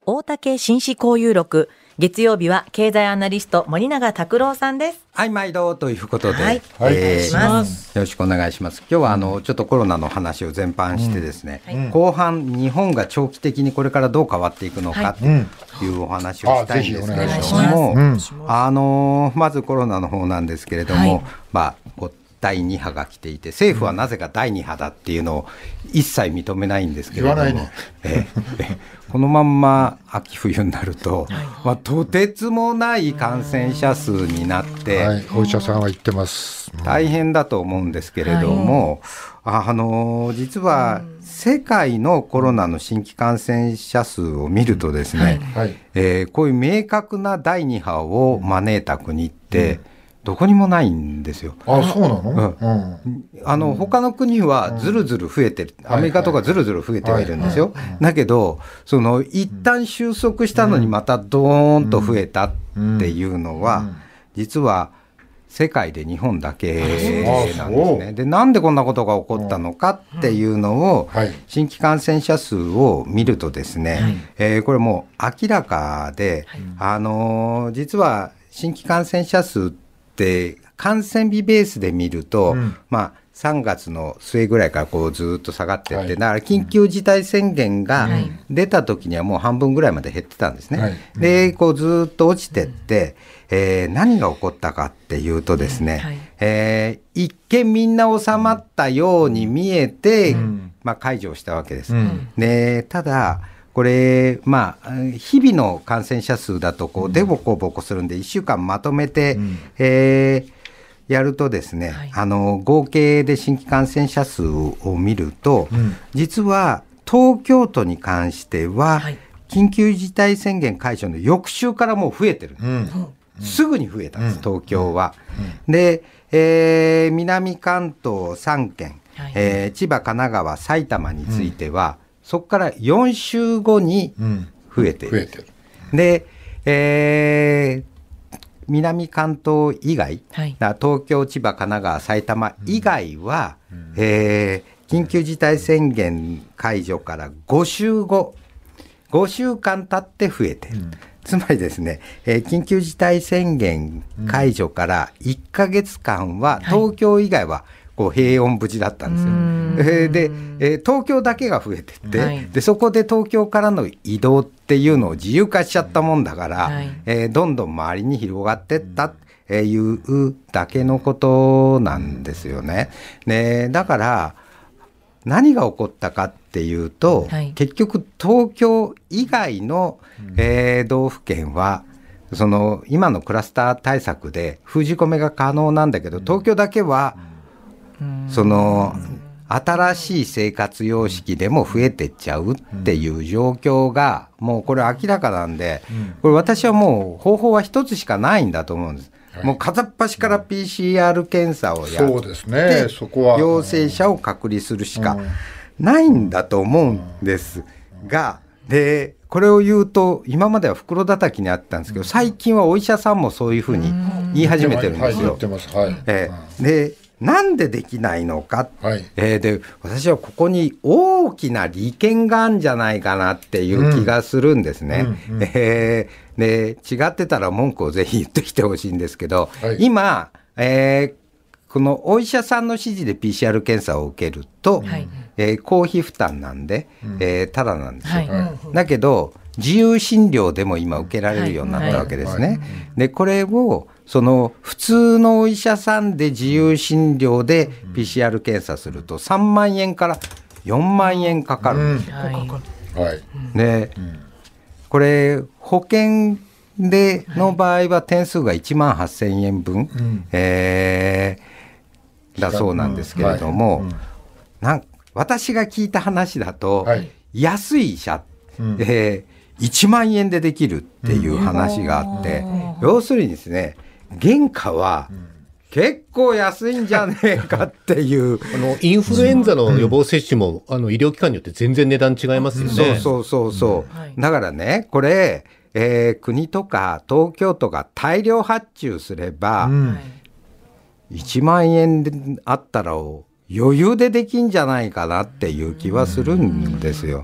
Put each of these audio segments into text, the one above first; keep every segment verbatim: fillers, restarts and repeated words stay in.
大竹紳士交友録。月曜日は経済アナリスト森永卓郎さんです。 はい、毎度ということで、 はい、 えー、 お願いします。 よろしくお願いします。今日はあのちょっとコロナの話を全般してですね、うんはい、後半日本が長期的にこれからどう変わっていくのかというお話をしたいんですけれども、うん、あのまずコロナの方なんですけれども、はい、まあこうだいに波が来ていて、政府はなぜかだいに波だっていうのを一切認めないんですけれども、言わないね。ええこのまんま秋冬になると、まあ、とてつもない感染者数になって、 はい、お医者さんは言ってます、 うん、大変だと思うんですけれども、はい、あの実は世界のコロナの新規感染者数を見るとですね、はいえー、こういう明確なだいに波を招いた国って、うんどこにもないんですよ。 あ、そうなの？ うん、あの他の国はずるずる増えてる、うん、アメリカとかずるずる増えてはいるんですよ。だけどその一旦収束したのにまたドーンと増えたっていうのは、うんうん、実は世界で日本だけなんですね。で、なんでこんなことが起こったのかっていうのを、うんはい、新規感染者数を見るとですね、はいえー、これもう明らかで、はい、あのー、実は新規感染者数ってで感染日ベースで見ると、うんまあ、さんがつの末ぐらいからこうずっと下がっていって、はい、だから緊急事態宣言が出た時にはもう半分ぐらいまで減ってたんですね、はい、でこうずっと落ちていって、えー、何が起こったかっていうとですね、はいえー、一見みんな収まったように見えて、うんまあ、解除したわけです、うん、でただこれまあ日々の感染者数だとこうデボコボコするんでいっしゅうかんまとめて、うんえー、やるとですね、はい、あの合計で新規感染者数を見ると、うん、実は東京都に関しては、はい、緊急事態宣言解除の翌週からもう増えてる、うん、すぐに増えたんです、うん、東京は、うん、で、えー、南関東さんけん、はいえー、千葉神奈川埼玉については、うんそこからよんしゅうごに増えている、うん、増えてるで、えー、南関東以外、はい、東京千葉神奈川埼玉以外は、うんえー、緊急事態宣言解除からごしゅうご、ごしゅうかん経って増えている、うん、つまりですね、えー、緊急事態宣言解除からいっかげつかんは東京以外はこう平穏無事だったんですよ、えー、で、えー、東京だけが増えてって、はい、でそこで東京からの移動っていうのを自由化しちゃったもんだから、はいえー、どんどん周りに広がってったっていうだけのことなんですよね。でだから何が起こったかっていうと、はい、結局東京以外の、えー、道府県はその今のクラスター対策で封じ込めが可能なんだけど東京だけはその新しい生活様式でも増えてっちゃうっていう状況がもうこれ明らかなんで、これ私はもう方法は一つしかないんだと思うんです。もう片っ端から ピーシーアール 検査をやって、そうですね、そこは陽性者を隔離するしかないんだと思うんですが、でこれを言うと今までは袋叩きにあったんですけど、最近はお医者さんもそういうふうに言い始めてるんですよ。でなんでできないのか、はいえー、で私はここに大きな利権があるんじゃないかなっていう気がするんですね、うんうんえー、で違ってたら文句をぜひ言ってきてほしいんですけど、はい、今、えー、このお医者さんの指示で ピーシーアール 検査を受けると、はいえー、公費負担なんで、うんえー、ただなんですよ、はい、だけど自由診療でも今受けられるようになったわけですね、はいはい、でこれをその普通のお医者さんで自由診療で ピーシーアール 検査するとさんまんえんからよんまんえんかかるんですよ、うんはい、でこれ保険での場合は点数がいちまんはっせんえんぶん、うんえー、だそうなんですけれども、うんはいうん、なん私が聞いた話だと、はい、安い医者、うんえー、いちまんえんでできるっていう話があって、うん、要するにですね原価は結構安いんじゃねえかっていうあのインフルエンザの予防接種も、うん、あの医療機関によって全然値段違いますよね。 そうそうそうそう、うんはい、だからねこれ、えー、国とか東京都が大量発注すれば、うん、いちまんえんであったら余裕でできんじゃないかなっていう気はするんですよ。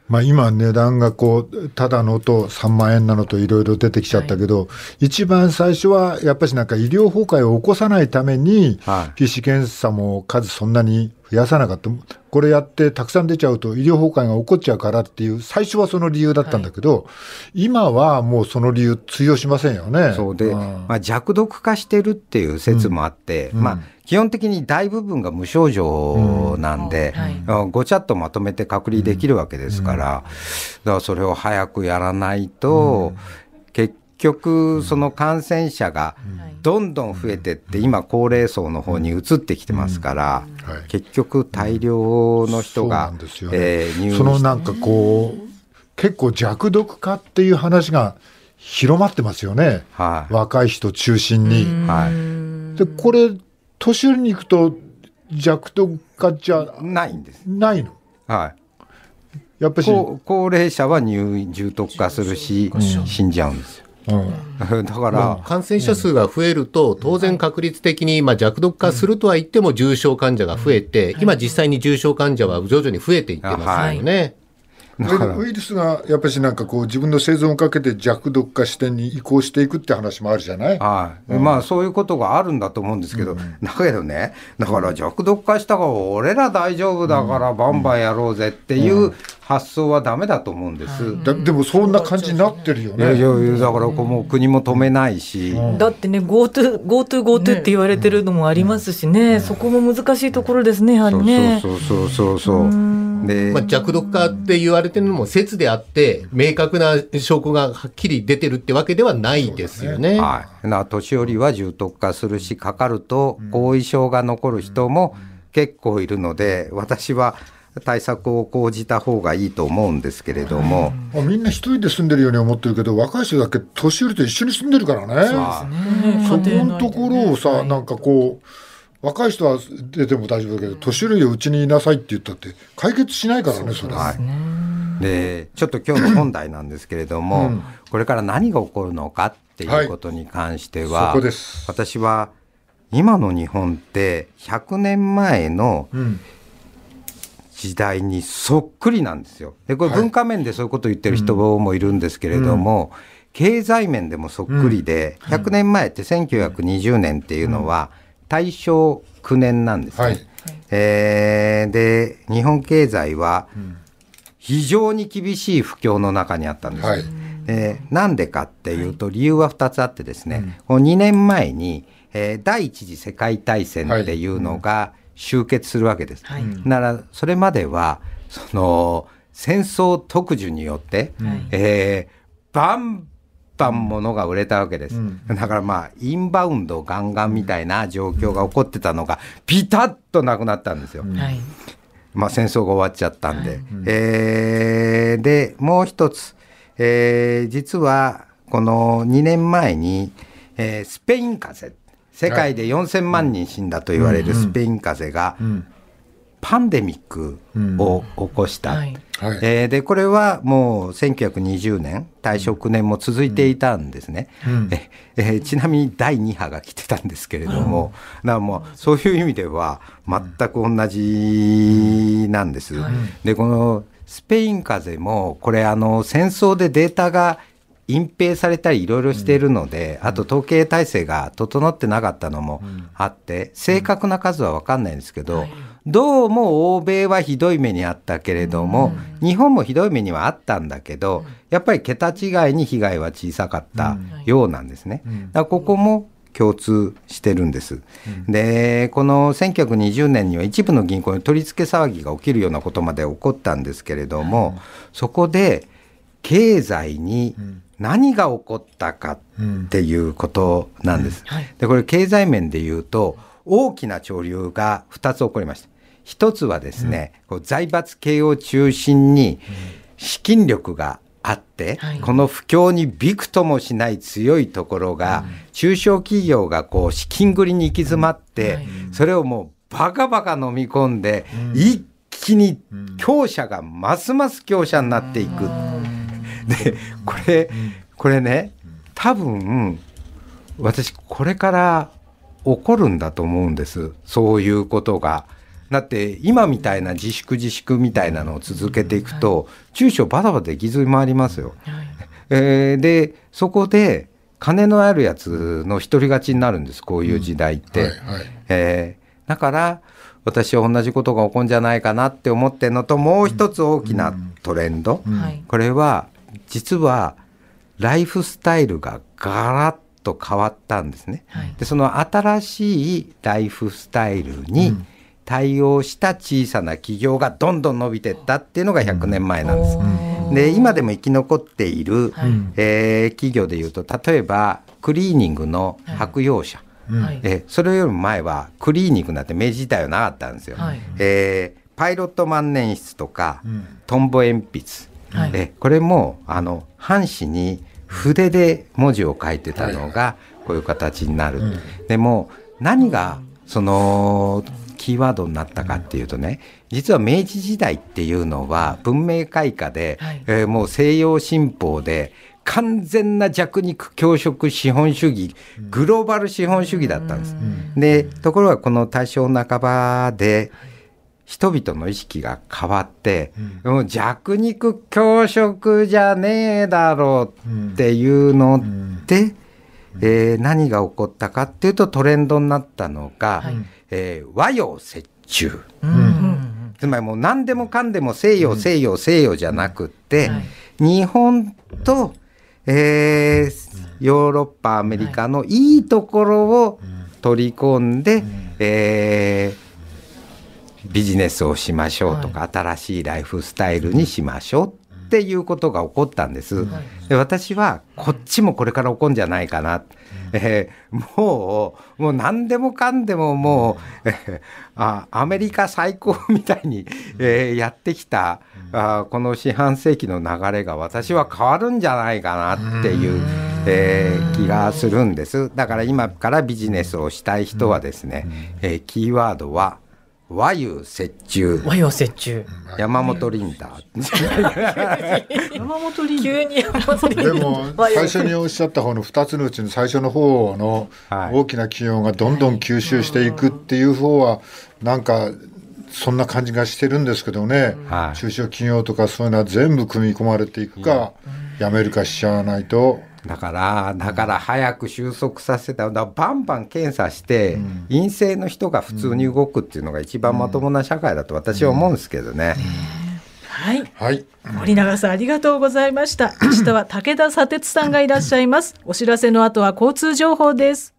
まあ、今値段がこうただのとさんまんえんなのといろいろ出てきちゃったけど、はい、一番最初はやっぱりなんか医療崩壊を起こさないために、はい、ピーシー 検査も数そんなに増やさなかった。これやってたくさん出ちゃうと医療崩壊が起こっちゃうからっていう最初はその理由だったんだけど、はい、今はもうその理由通用しませんよね。 そうで、まあ、弱毒化してるっていう説もあって、うん、まあ基本的に大部分が無症状なんで、うんはい、ごちゃっとまとめて隔離できるわけですから、うん、だからそれを早くやらないと、うん、結局その感染者がどんどん増えてって、今高齢層の方に移ってきてますから、うんはい、結局大量の人が、うんそ, ねえー、入院して、 そのなんかこう結構弱毒化っていう話が広まってますよね、はい、若い人中心に、はい、でこれ年寄りに行くと弱毒化じゃないんです。 ないの。 はい。 やっぱり高齢者は入院重篤化するし、うん、死んじゃうんですよ。うん、だから、 まあ、感染者数が増えると当然確率的に、まあ、弱毒化するとは言っても重症患者が増えて、今実際に重症患者は徐々に増えていってますよね。 ウイルスがやっぱりなんかこう自分の生存をかけて弱毒化視点に移行していくって話もあるじゃない。 はい、うん、まあそういうことがあるんだと思うんですけど、うん、だけどね、だから弱毒化したから俺ら大丈夫だからバンバンやろうぜっていう発想はダメだと思うんです、 うん、だでもそんな感じになってるよね。 いやいやだからもう国も止めないし、 うん、だってね GoTo GoTo GoTo って言われてるのもありますしね、うん、そこも難しいところですねやはりね。 そうそうそうそうそう、うんでまあ、弱毒化って言われてるのも説であって明確な証拠がはっきり出てるってわけではないですよね。 はい、な年寄りは重篤化するし、かかると後遺症が残る人も結構いるので、私は対策を講じた方がいいと思うんですけれども、 あみんな一人で住んでるように思ってるけど、若い人だけ年寄りと一緒に住んでるからね。そうですね、そこのところをさ、はい、なんかこう若い人は出ても大丈夫だけど、年寄りをうちにいなさいって言ったって解決しないからね、それは。 でちょっと今日の本題なんですけれども、うん、これから何が起こるのかっていうことに関しては、はい、そこです。私は今の日本ってひゃくねんまえの時代にそっくりなんですよ。でこれ文化面でそういうことを言ってる人もいるんですけれども、はい、経済面でもそっくりで、うん、ひゃくねんまえってせんきゅうひゃくにじゅうねんっていうのは、うんたいしょうきゅうねんなんですね、はいえー、で日本経済は非常に厳しい不況の中にあったんです、はいえー、なんでかっていうと理由はふたつあってですね、はい、このにねんまえに、えー、第一次世界大戦っていうのが終結するわけです、はい、ならそれまではその戦争特需によって、はいえー、バンバンものが売れたわけです、うん、だからまあインバウンドガンガンみたいな状況が起こってたのがピタッとなくなったんですよ、うんまあ、戦争が終わっちゃったんで、はいえー、でもう一つ、えー、実はこのにねんまえに、えー、スペイン風邪、世界でよんせんまんにん死んだと言われるスペイン風邪がパンデミックを起こした、うんはいはいえー、でこれはもうせんきゅうひゃくにじゅうねんたいしょうきゅうねんも続いていたんですね、うんええー、ちなみにだいに波が来てたんですけれども、うん、だからもうそういう意味では全く同じなんです、うんはい、でこのスペイン風邪もこれあの戦争でデータが隠蔽されたりいろいろしているので、うん、あと統計体制が整ってなかったのもあって、うん、正確な数は分かんないんですけど、はいどうも欧米はひどい目にあったけれども、うん、日本もひどい目にはあったんだけど、うん、やっぱり桁違いに被害は小さかったようなんですね、うん、だからここも共通してるんです、うん、でこのせんきゅうひゃくにじゅうねんには一部の銀行に取り付け騒ぎが起きるようなことまで起こったんですけれども、うん、そこで経済に何が起こったかっていうことなんです、うんはい、でこれ経済面でいうと大きな潮流がふたつ起こりました。一つはですね、うん、こう財閥系を中心に資金力があって、うん、この不況にびくともしない強いところが、うん、中小企業がこう資金繰りに行き詰まって、うんはい、それをもうバカバカ飲み込んで、うん、一気に強者がますます強者になっていく、うん、でこれ、これね多分私これから起こるんだと思うんです。そういうことがだって今みたいな自粛自粛みたいなのを続けていくと、はい、中小バタバタ行き詰まりますよ、はい、えー、でそこで金のあるやつの独り勝ちになるんです、こういう時代って、うんはいはい、えー、だから私は同じことが起こるんじゃないかなって思ってるのと、もう一つ大きなトレンド、うんうん、これは実はライフスタイルがガラッと変わったんですね、はい、でその新しいライフスタイルに対応した小さな企業がどんどん伸びていったっていうのがひゃくねんまえなんです、うん、で今でも生き残っている、はい、えー、企業でいうと、例えばクリーニングの白洋社、はい、えそれよりも前はクリーニングなんて明治時代はなかったんですよ、はい、えー、パイロット万年筆とか、うん、トンボ鉛筆、はい、えこれもあの半紙に筆で文字を書いてたのがこういう形になる、はい、でも何がそのキーワードになったかっていうとね、実は明治時代っていうのは文明開化で、はい、えー、もう西洋新報で完全な弱肉強食資本主義、グローバル資本主義だったんです。でところがこの大正半ばで人々の意識が変わって、うん、もう弱肉強食じゃねえだろうっていうので、うん、えー、何が起こったかっていうと、トレンドになったのが、はい、えー、和洋折衷、うん、つまりもう何でもかんでも西洋西洋西洋じゃなくって、はい、日本と、えー、ヨーロッパアメリカのいいところを取り込んで、えービジネスをしましょうとか、はい、新しいライフスタイルにしましょうっていうことが起こったんです、はい、で私はこっちもこれから起こるんじゃないかな、えー、もうもう何でもかんでももう、えー、あアメリカ最高みたいに、えー、やってきたあこの四半世紀の流れが私は変わるんじゃないかなっていう、えー、気がするんです。だから今からビジネスをしたい人はですね、えー、キーワードは和洋折衷。 和洋折衷。 山本リンダ山本リンダ急に山本リンダでも最初におっしゃった方のふたつのうちの最初の方の大きな企業がどんどん吸収していくっていう方はなんかそんな感じがしてるんですけどね、はい、中小企業とかそういうのは全部組み込まれていくか、やめるかしちゃわないと。 だからだから早く収束させた、だバンバン検査して、うん、陰性の人が普通に動くっていうのが一番まともな社会だと私は思うんですけどね、うんうん、 はい、はい、森永さんありがとうございました。明日は武田砂鉄さんがいらっしゃいます。お知らせの後は交通情報です。